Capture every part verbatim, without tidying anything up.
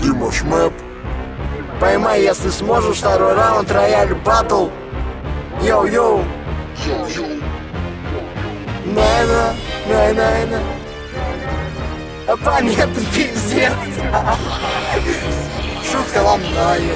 Димаш Мэп. Поймай, если сможешь, второй раунд, рояль батл. Йоу-йоу. Найна, най-найна. Понятно, пиздец. Шутка ломает.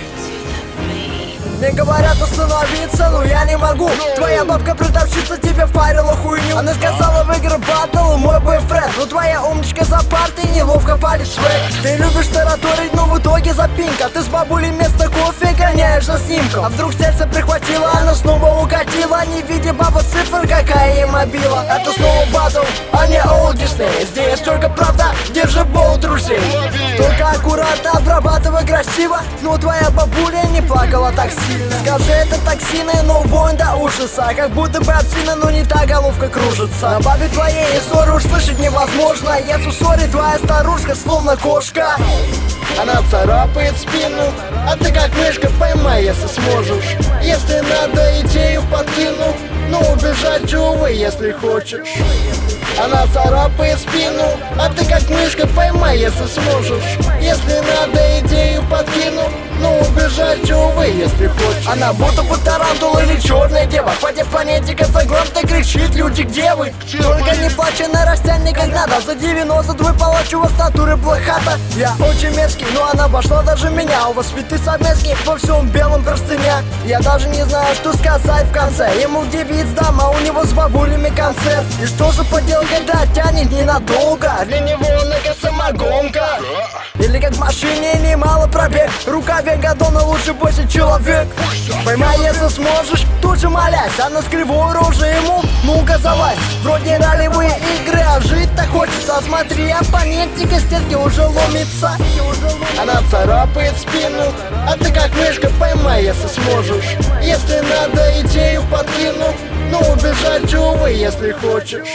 Мне говорят остановиться, но я не могу. Твоя бабка продавщица тебе впарила хуйню. Она сказала в игры батл, мой бойфренд. Но твоя умничка за партой неловко палит швек. Ты любишь тараторить, но в итоге запинка. Ты с бабулей вместо кофе гоняешь на снимку. А вдруг сердце прихватило, она снова укатила. Не видя баба цифр, какая ей мобила. Это снова батл, а не Old Disney. Здесь только правда, держи бол друзей. Только аккуратно обрабатывай красиво. Но твоя бабуля не плакала так сильно. Скажи, это токсины, но вонь до ужаса. Как будто бы овсина, но не та головка кружится. На бабе твоей ссоры уж слышать невозможно. Если в ссоре твоя старушка словно кошка. Она царапает спину, а ты как мышка, поймай, если сможешь. Если надо, идею подкину, но убежать, увы, если хочешь. Она царапает спину, а ты как мышка, поймай, если сможешь. Если надо, идею подкину, но убежать, увы, если хочешь. Она будто бы тарантула или черная дева. Хватит фонетика, заглавно кричит: люди, где вы? Только не плачь, на растянь как надо. За девяносто твой палач, у вас натуры плохата. Я очень мерзкий, но она обошла даже меня. У вас цветы совместные, во всем белом простыня. Я даже не знаю, что сказать в конце. Ему в девиц дома, у него с бабулями концерт. И что же поделать, когда тянет ненадолго? Для него нога самогонка. Или как в машине немало пробег. Рукаве гадона лучше больше человек. Поймай, если сможешь, тут же молясь. Она с кривой рожей ему, ну-ка залазь. Вроде ролевые игры, а жить-то хочется. Смотри, оппонентика стенки уже ломится. Она царапает спину, а ты как мышка, поймай, если сможешь. Если надо, идею подкину, но убежать, увы, если хочешь.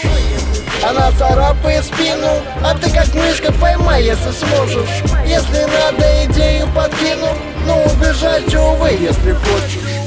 Она царапает спину, а ты как мышка, поймай, если сможешь. Если надо, идею подкину, но убежать, увы, если хочешь.